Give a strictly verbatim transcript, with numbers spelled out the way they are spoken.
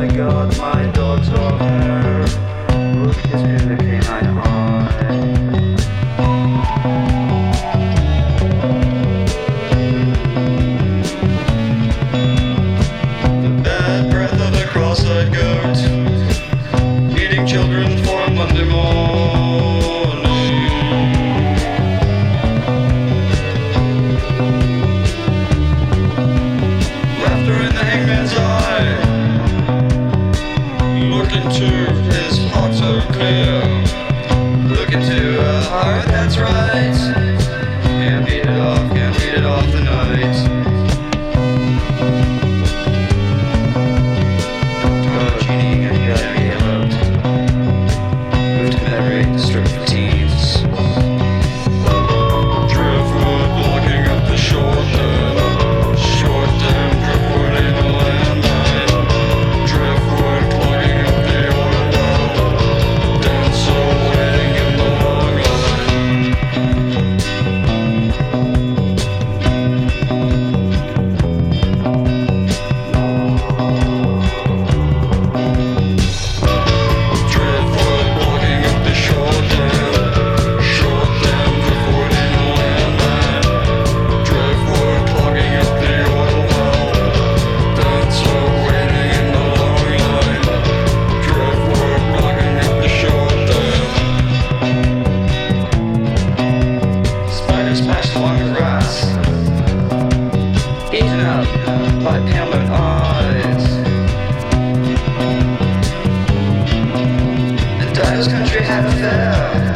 my god, my daughter. Look into the canine eye. The bad breath of the cross-eyed goat, eating children for Monday morning. Laughter in the hangman's eye. Look into his heart so clear. Look into a heart that's right. Can't beat it off, can't beat it off the night. Oh, Genie, you gotta be loved. Move to Metairie, the strip for teens. Driftwood blocking up the short dam. Short dam, driftwood in a landmine. Driftwood clogging up the oil well. Dancer waiting in the long line. Driftwood blocking up the short dam. Short dam, driftwood in a landmine. Driftwood clogging up the oil well. Dancer waiting in the long line. Driftwood blocking up the short dam. Spider splashed along the grass, eaten up by pale-moon eyes. The Dial's country had a fair.